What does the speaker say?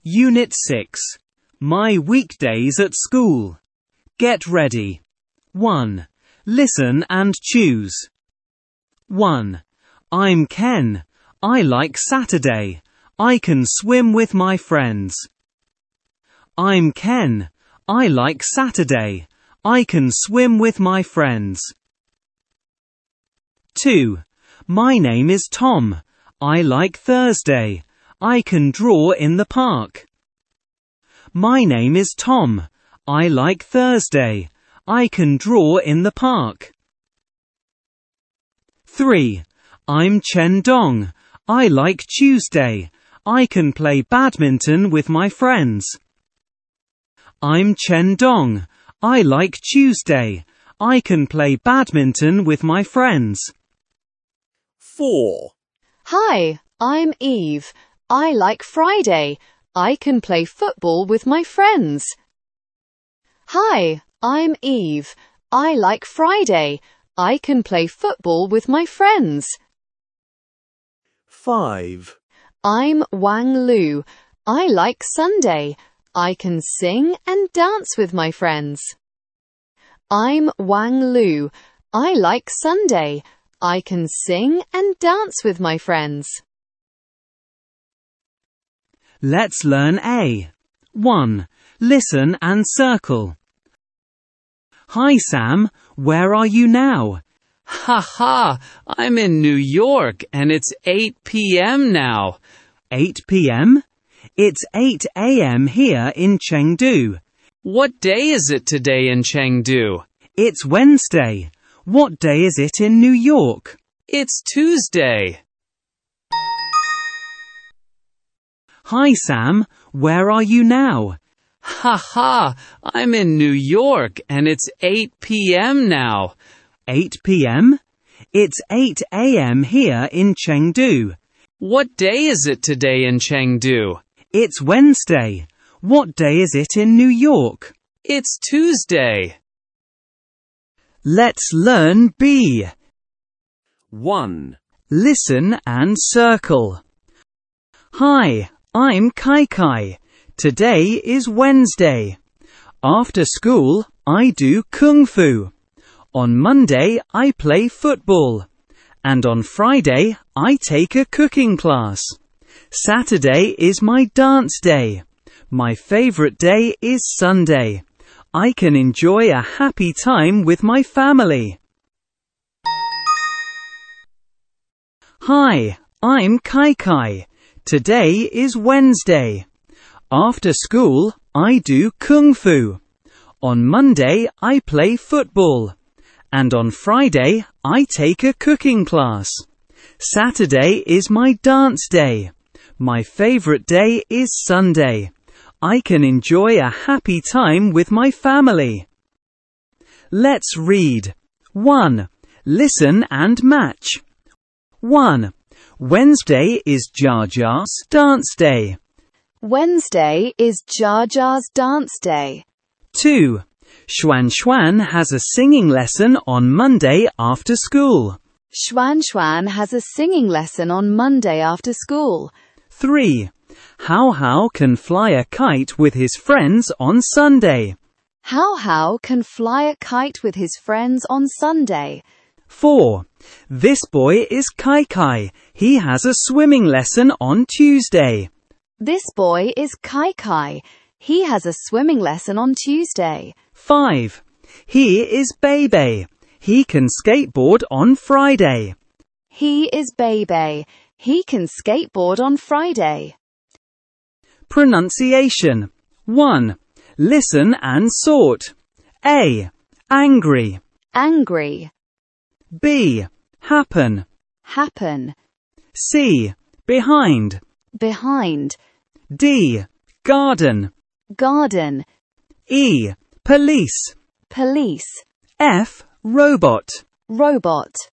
Unit 6. My weekdays at school. Get ready. 1. Listen and choose. 1. I'm Ken. I like Saturday. I can swim with my friends. I'm Ken. I like Saturday. I can swim with my friends. 2. My name is Tom. I like Thursday. I can draw in the park. My name is Tom. I like Thursday. I can draw in the park. 3. I'm Chen Dong. I like Tuesday. I can play badminton with my friends. I'm Chen Dong. I like Tuesday. I can play badminton with my friends. 4. Hi, I'm Eve. I like Friday. I can play football with my friends. Hi, I'm Eve. I like Friday. I can play football with my friends. 5. I'm Wang Lu. I like Sunday. I can sing and dance with my friends. I'm Wang Lu. I like Sunday. I can sing and dance with my friends. Let's learn A. 1. Listen and circle. Hi Sam, where are you now? Ha ha, I'm in New York and it's 8 p.m. now. 8 p.m.? It's 8 a.m. here in Chengdu. What day is it today in Chengdu? It's Wednesday. What day is it in New York? It's Tuesday. Hi Sam, where are you now? Ha ha, I'm in New York and it's 8 p.m. now. 8 p.m.? It's 8 a.m. here in Chengdu. What day is it today in Chengdu? It's Wednesday. What day is it in New York? It's Tuesday. Let's learn B. 1. Listen and circle. Hi, I'm Kai Kai. Today is Wednesday. After school, I do Kung Fu. On Monday, I play football. And on Friday, I take a cooking class. Saturday is my dance day. My favorite day is Sunday. I can enjoy a happy time with my family. Hi, I'm Kai Kai. Today is Wednesday. After school, I do Kung Fu. On Monday, I play football. And on Friday, I take a cooking class. Saturday is my dance day. My favorite day is Sunday. I can enjoy a happy time with my family. Let's read. 1. Listen and match. 1. Wednesday is Jar Jar's dance day. Wednesday is Jar Jar's dance day. 2. Xuan Xuan has a singing lesson on Monday after school. Xuan Xuan has a singing lesson on Monday after school. 3. Hao Hao can fly a kite with his friends on Sunday. Hao Hao can fly a kite with his friends on Sunday. 4. This boy is Kai Kai. He has a swimming lesson on Tuesday. This boy is Kai Kai. He has a swimming lesson on Tuesday. 5. He is Bebe. He can skateboard on Friday. He is Bebe. He can skateboard on Friday. Pronunciation. 1. Listen and sort. A. Angry. Angry. B. Happen. Happen. C. Behind. Behind. D. Garden. Garden. E. Police. Police. F. Robot. Robot.